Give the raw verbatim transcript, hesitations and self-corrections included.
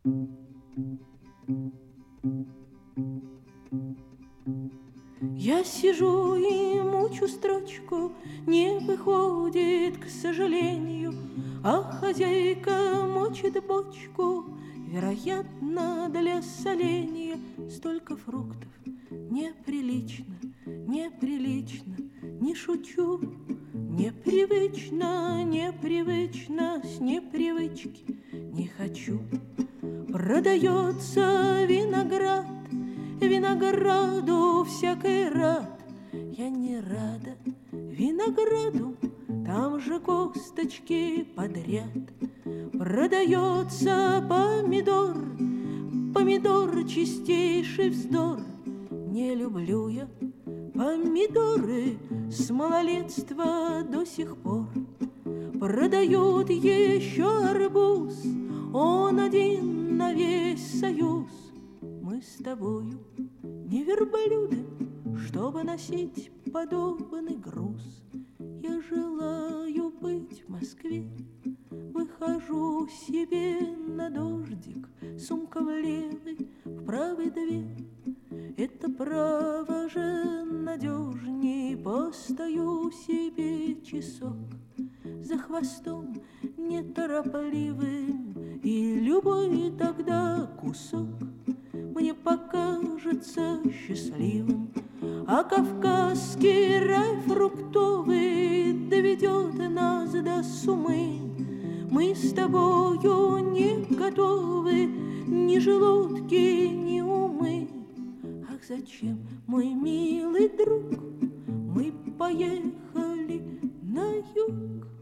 Я сижу и мучу строчку, не выходит, к сожалению, а хозяйка мочит бочку, вероятно, для соления. Столько фруктов, неприлично, неприлично, не шучу, непривычно, непривычно, с непривычки не хочу. Продается виноград, винограду всякой рад. Я не рада винограду, там же косточки подряд. Продается помидор, помидор чистейший вздор. Не люблю я помидоры с малолетства до сих пор. Продают еще арбуз, он один на весь союз. Мы с тобою не верблюды, чтобы носить подобный груз. Я желаю быть в Москве, выхожу себе на дождик, сумка в левой, в правой две. Это право же надежней, постою себе часок за хвостом неторопливым, и любой тогда кусок мне покажется счастливым. А кавказский рай фруктовый доведет нас до сумы. Мы с тобою не готовы, ни желудки, ни умы. Ах, зачем, мой милый друг, мы поехали на юг?